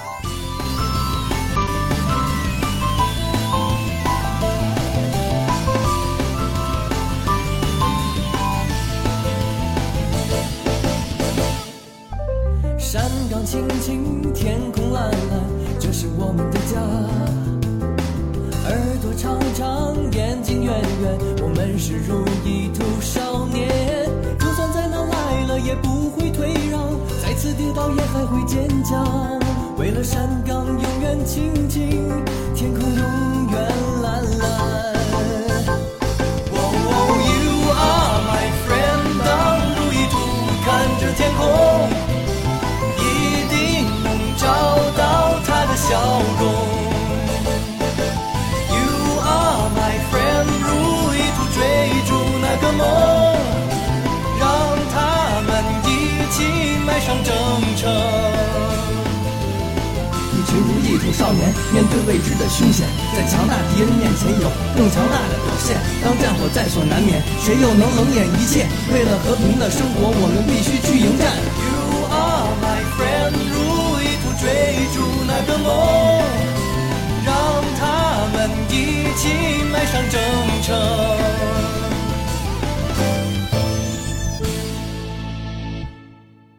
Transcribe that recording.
山岗青青，天空蓝蓝，这是我们的家。耳朵长长，眼睛圆圆，我们是如意兔少年。就算再难来了，也不会退让，再次跌倒也还会坚强。为了山岗永远青青，天空永远蓝蓝。You are my friend， 当如意兔看着天空，一定能找到他的笑容。You are my friend， 如意兔追逐那个梦，让他们一起迈上征程。 一群如意兔少年，面对未知的凶险，在强大敌人面前有更强大的表现。当战火在所难免，谁又能冷眼一切？为了和平的生活，我们必须去迎战。 You are my friend， 如意兔追逐那个梦，让他们一起迈上征程。